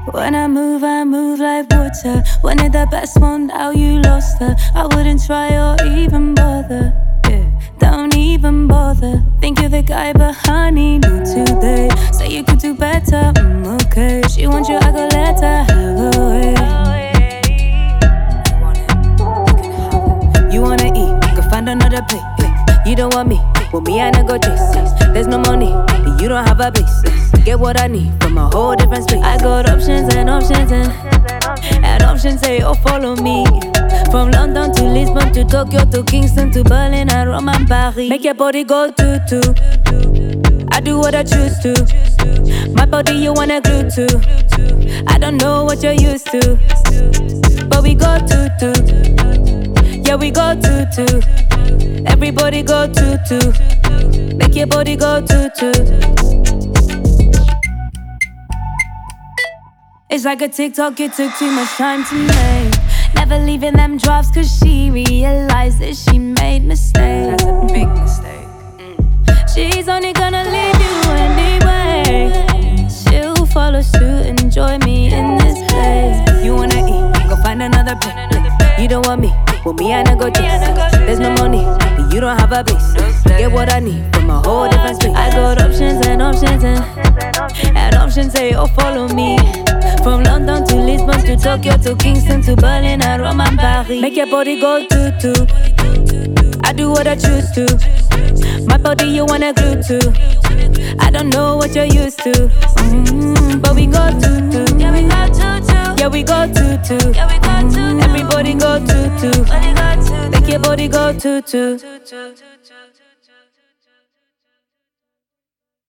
When I move like water. Wanted the best one, now you lost her. I wouldn't try or even bother. Yeah, don't even bother. Think you're the guy, but honey, not today. Say you could do better, okay. She wants you, I go let her have her way. You wanna eat, go find another plate. You don't want me, well me I not go chase. There's no money, you don't have a place. Get what I need from a whole different space. I got options and options say, oh follow me. From London to Lisbon to Tokyo to Kingston to Berlin and Rome and Paris. Make your body go to. I do what I choose to. My body you wanna glue to. I don't know what you're used to, but we go to. Yeah, we go to. Everybody go to. Make your body go to. It's like a TikTok, it took too much time to make. Never leaving them drafts cause she realized that she made mistakes. That's a big mistake. She's only gonna leave you anyway. She'll follow suit and join me in this place. You wanna eat, go find another plate. You don't want me, well me I not go chase. There's no money, you don't have a base. Get what I need from a whole different space. I got options and options say, oh follow me. From London to Lisbon to Tokyo to Kingston to Berlin and Rome and Paris. Make your body go to. I do what I choose to. My body you wanna glue to. I don't know what you're used to, but we go to. Yeah, we go to. Yeah, we go to. Yeah, we go to. Everybody go to. Body go to. Make your body go to.